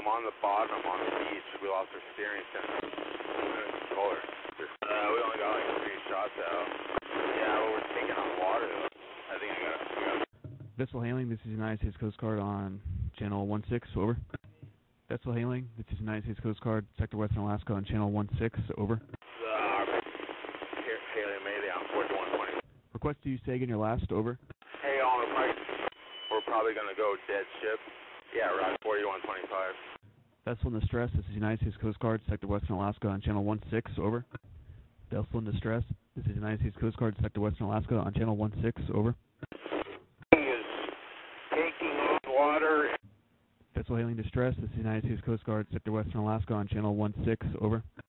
I'm on the bottom on the beach. We lost our steering center. Controller. We only got like 3 shots out. Yeah, but we're taking on water though. I think we got. Vessel hailing, this is United States Coast Guard on channel 16, over. Vessel hailing, this is United States Coast Guard, Sector Western Alaska on channel 16, over. Hailing Mayday on 4120. Request to use SAG in your last, over. Hey, we're probably going to go dead ship. Yeah, right, 4125. Vessel in distress, this is United States Coast Guard, Sector Western Alaska on channel 16, over. Vessel in distress, this is United States Coast Guard, Sector Western Alaska on channel 16, over. Is taking on water. Vessel hailing distress, this is United States Coast Guard, Sector Western Alaska on channel 16, over.